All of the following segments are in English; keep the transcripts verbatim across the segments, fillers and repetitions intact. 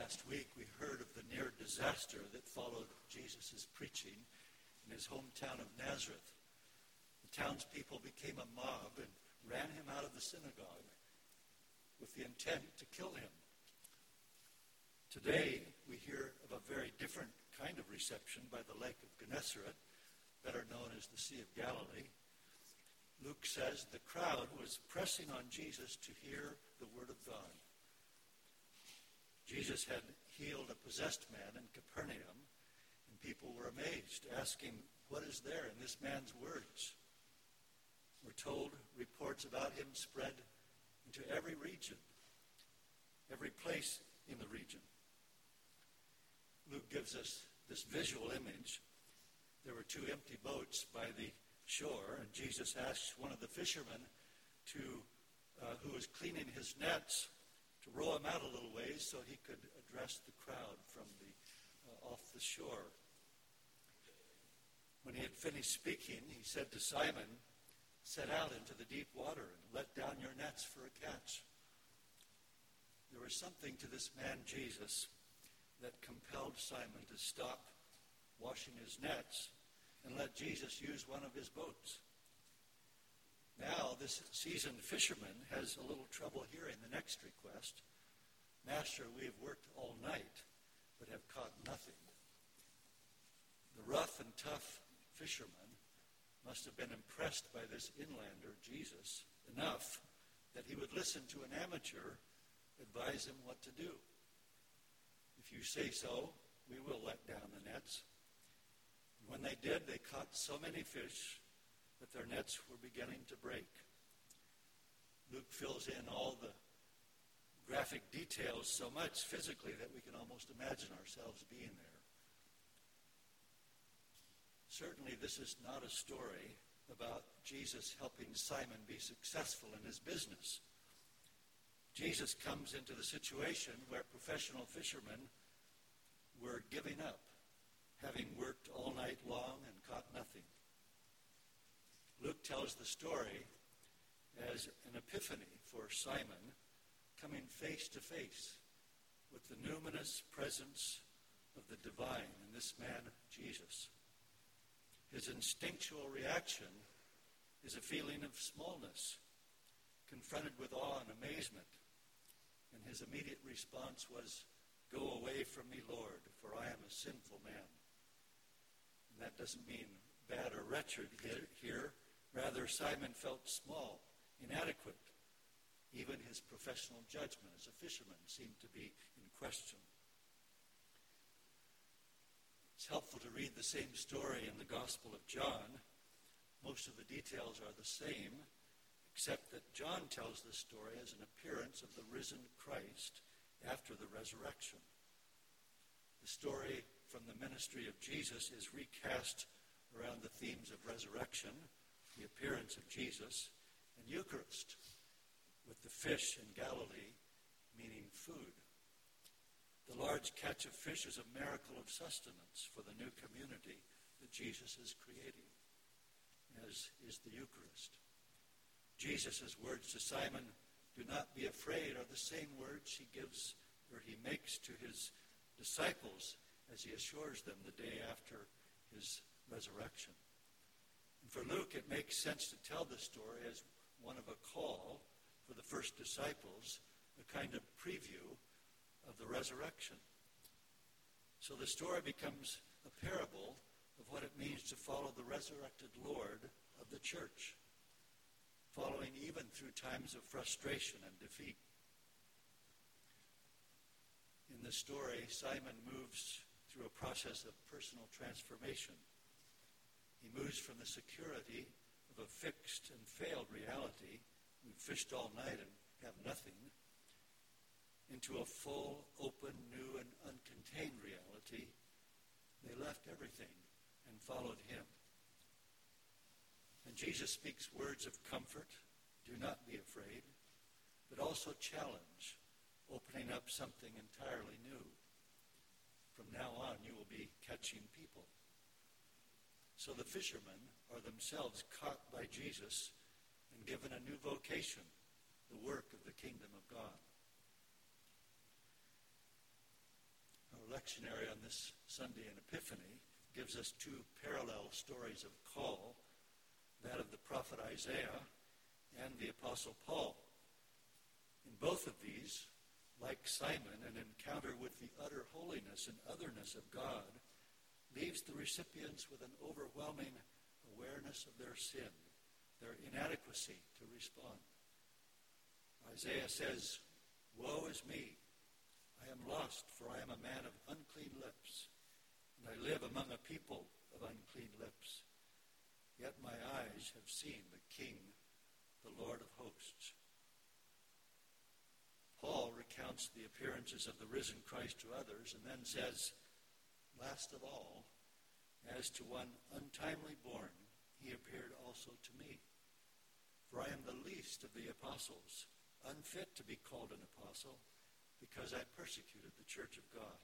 Last week we heard of the near disaster that followed Jesus' preaching in his hometown of Nazareth. The townspeople became a mob and ran him out of the synagogue with the intent to kill him. Today we hear of a very different kind of reception by the Lake of Gennesaret, better known as the Sea of Galilee. Luke says the crowd was pressing on Jesus to hear the word of God. Jesus had healed a possessed man in Capernaum, and people were amazed, asking, what is there in this man's words? We're told reports about him spread into every region, every place in the region. Luke gives us this visual image. There were two empty boats by the shore, and Jesus asked one of the fishermen to, uh, who was cleaning his nets, to row him out a little ways so he could address the crowd from the uh, off the shore. When he had finished speaking, he said to Simon, "Set out into the deep water and let down your nets for a catch." There was something to this man Jesus that compelled Simon to stop washing his nets and let Jesus use one of his boats. Now, this seasoned fisherman has a little trouble hearing the next request. "Master, we have worked all night, but have caught nothing." The rough and tough fisherman must have been impressed by this inlander, Jesus, enough that he would listen to an amateur advise him what to do. "If you say so, we will let down the nets." And when they did, they caught so many fish that their nets were beginning to break. Luke fills in all the graphic details so much physically that we can almost imagine ourselves being there. Certainly this is not a story about Jesus helping Simon be successful in his business. Jesus comes into the situation where professional fishermen were giving up, having worked all night long and caught nothing. Luke tells the story as an epiphany for Simon coming face to face with the numinous presence of the divine in this man, Jesus. His instinctual reaction is a feeling of smallness, confronted with awe and amazement. And his immediate response was, "Go away from me, Lord, for I am a sinful man." And that doesn't mean bad or wretched here. Rather, Simon felt small, inadequate. Even his professional judgment as a fisherman seemed to be in question. It's helpful to read the same story in the Gospel of John. Most of the details are the same, except that John tells the story as an appearance of the risen Christ after the resurrection. The story from the ministry of Jesus is recast around the themes of resurrection, the appearance of Jesus, and Eucharist, with the fish in Galilee meaning food. The large catch of fish is a miracle of sustenance for the new community that Jesus is creating, as is the Eucharist. Jesus' words to Simon, "Do not be afraid," are the same words he gives or he makes to his disciples as he assures them the day after his resurrection. And for Luke, it makes sense to tell the story as one of a call for the first disciples, a kind of preview of the resurrection. So the story becomes a parable of what it means to follow the resurrected Lord of the church, following even through times of frustration and defeat. In the story, Simon moves through a process of personal transformation. He moves from the security of a fixed and failed reality, we fished all night and have nothing, into a full, open, new, and uncontained reality. They left everything and followed him. And Jesus speaks words of comfort, "Do not be afraid," but also challenge, opening up something entirely new. From now on, you will be catching people. So the fishermen are themselves caught by Jesus and given a new vocation, the work of the kingdom of God. lectionary on this Sunday in Epiphany gives us two parallel stories of call, that of the prophet Isaiah and the Apostle Paul. In both of these, like Simon, an encounter with the utter holiness and otherness of God leaves the recipients with an overwhelming awareness of their sin, their inadequacy to respond. Isaiah says, "Woe is me! I am lost, for I am a man of unclean lips, and I live among a people of unclean lips. Yet my eyes have seen the King, the Lord of hosts." Paul recounts the appearances of the risen Christ to others and then says, "Last of all, as to one untimely born, he appeared also to me. For I am the least of the apostles, unfit to be called an apostle, because I persecuted the church of God."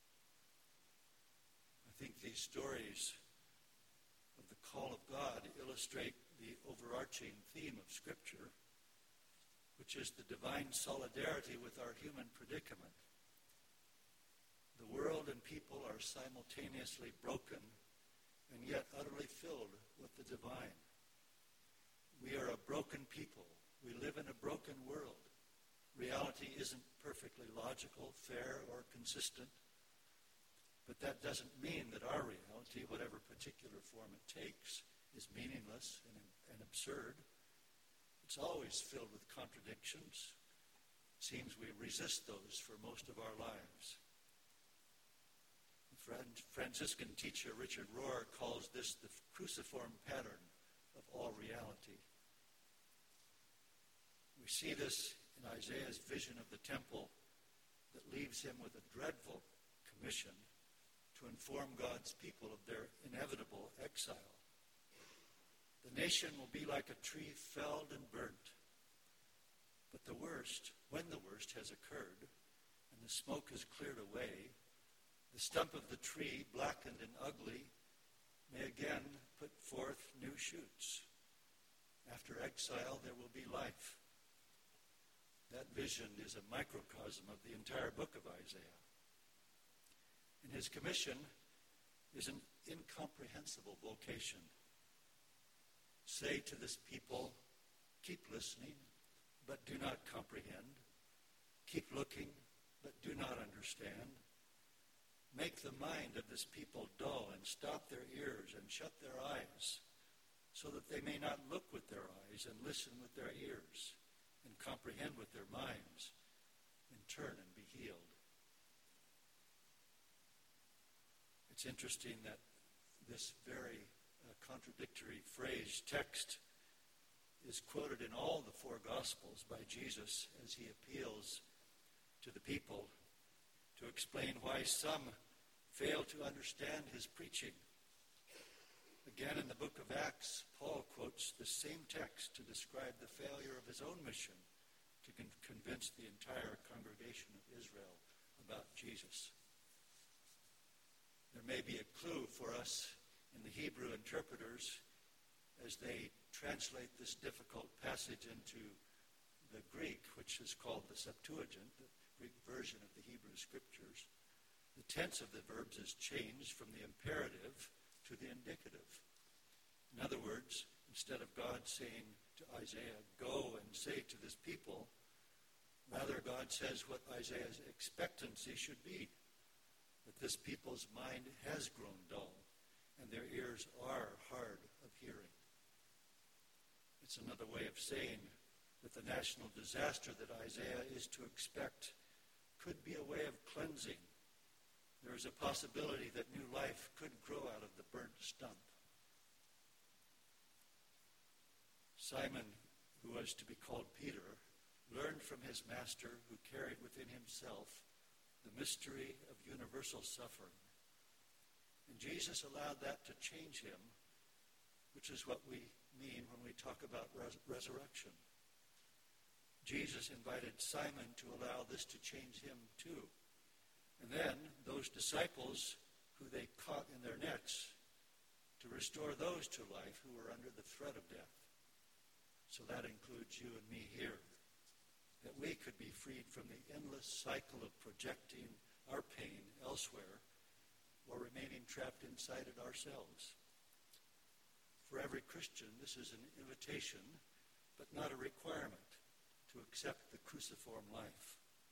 I think these stories of the call of God illustrate the overarching theme of Scripture, which is the divine solidarity with our human predicament. The world and people are simultaneously broken and yet utterly filled with the divine. We are a broken people. We live in a broken world. Reality isn't perfectly logical, fair, or consistent. But that doesn't mean that our reality, whatever particular form it takes, is meaningless and, and absurd. It's always filled with contradictions. It seems we resist those for most of our lives. The Franciscan teacher Richard Rohr calls this the cruciform pattern of all reality. We see this in Isaiah's vision of the temple that leaves him with a dreadful commission to inform God's people of their inevitable exile. The nation will be like a tree felled and burnt. But the worst, when the worst has occurred, and the smoke has cleared away, the stump of the tree, blackened and ugly, may again put forth new shoots. After exile, there will be life. That vision is a microcosm of the entire book of Isaiah. And his commission is an incomprehensible vocation. Say to this people, keep listening, but do not comprehend. Keep looking, but do not understand. Make the mind of this people dull and stop their ears and shut their eyes, so that they may not look with their eyes and listen with their ears and comprehend with their minds and turn and be healed. It's interesting that this very uh, contradictory phrase, text, is quoted in all the four Gospels by Jesus as he appeals to the people to explain why some fail to understand his preaching. Again, in the book of Acts, Paul quotes the same text to describe the failure of his own mission to con- convince the entire congregation of Israel about Jesus. There may be a clue for us in the Hebrew interpreters as they translate this difficult passage into the Greek, which is called the Septuagint, the Greek version of the Hebrew Scriptures. The tense of the verbs is changed from the imperative to the indicative. In other words, instead of God saying to Isaiah, "Go and say to this people," rather God says what Isaiah's expectancy should be, that this people's mind has grown dull and their ears are hard of hearing. It's another way of saying that the national disaster that Isaiah is to expect could be a way of cleansing. There is a possibility that new life could grow out of the burnt stump. Simon, who was to be called Peter, learned from his master, who carried within himself the mystery of universal suffering. And Jesus allowed that to change him, which is what we mean when we talk about res- resurrection. Jesus invited Simon to allow this to change him too. And then those disciples who they caught in their nets, to restore those to life who were under the threat of death. So that includes you and me here. That we could be freed from the endless cycle of projecting our pain elsewhere elsewhere, or remaining trapped inside it ourselves. For every Christian, this is an invitation, but not a requirement, to accept the cruciform life.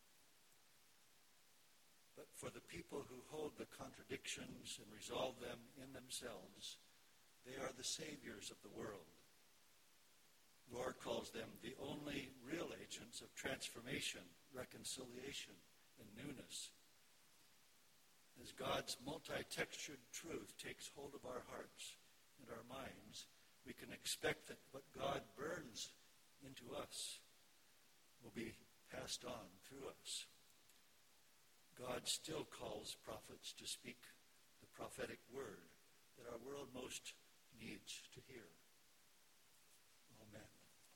But for the people who hold the contradictions and resolve them in themselves, they are the saviors of the world. Rohr calls them the only real agents of transformation, reconciliation, and newness. As God's multi-textured truth takes hold of our hearts and our minds, we can expect that what God burns into us will be passed on through us. God still calls prophets to speak the prophetic word that our world most needs to hear.